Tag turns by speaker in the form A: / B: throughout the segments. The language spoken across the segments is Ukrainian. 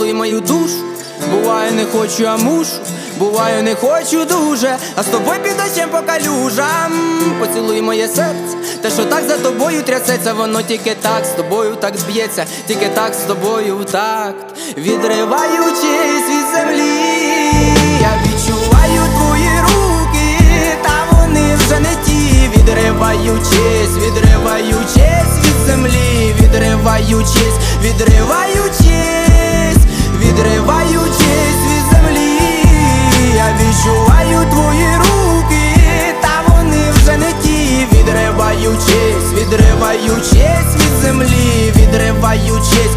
A: поцілуй мою душу. Буває не хочу, а мушу, буваю не хочу дуже, а з тобою під дощем по калюжам. Поцілуй моє серце, те, що так за тобою трясеться, воно тільки так з тобою так б'ється, тільки так з тобою в такт. Відриваючись від землі, я відчуваю твої руки, та вони вже не ті. Відриваючись, відриваючись від землі, відриваючись, відриваючись, відриваючись від землі, я відчуваю твої руки, та вони вже не ті. Відриваючись, відриваючись від землі, відриваючись,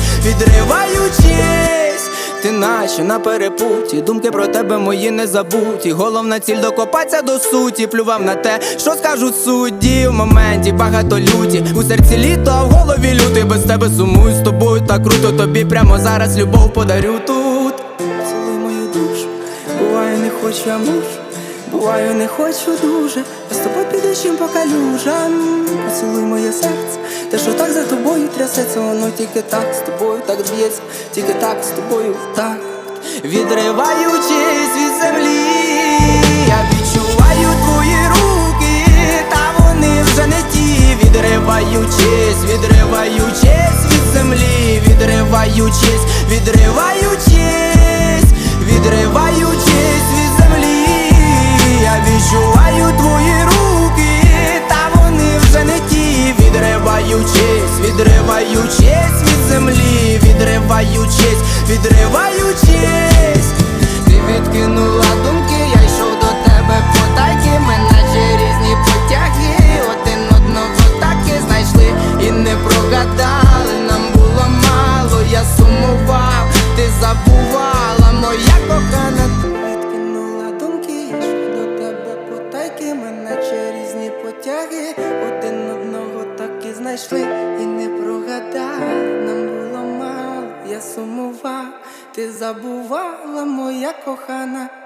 A: відриваючись. Ти наче на перепуті, думки про тебе мої не забуті. Головна ціль докопатися до суті, плював на те, що скажуть судді. В моменті багато люті, у серці літо, а в голові лютий. Без тебе сумую, з тобою так круто, тобі прямо зараз любов подарю тут. Цілуй мою душу, буваю не хочу, а мушу, буваю не хочу дуже, а з тобою під дощем по калюжам. Поцілуй моє серце, те, що так за тобою трясеться, воно тільки так з тобою так б'ється, тільки так з тобою в такт. Відриваючись від землі, я відчуваю твої руки, та вони вже не ті. Відриваючись, відриваючись від землі, відриваючись, відриваючись, відриваючись від землі, я відчуваю твої руки, та вони вже не ті. Відриваючись, відриваючись від землі, відриваючись, відриваючись. Ти відкинула думки, я йшов до тебе потайки. Ми наче різні потяги, один одного так і знайшли і не прогадали. Нам було мало, я сумував, ти забувала, моя кохана. Ти відкинула думки, я йшов до тебе потайки. Ми наче різні потяги, один одного так і знайшли і не прогадали. Нам було мало, я сумував, ти забувала, моя кохана.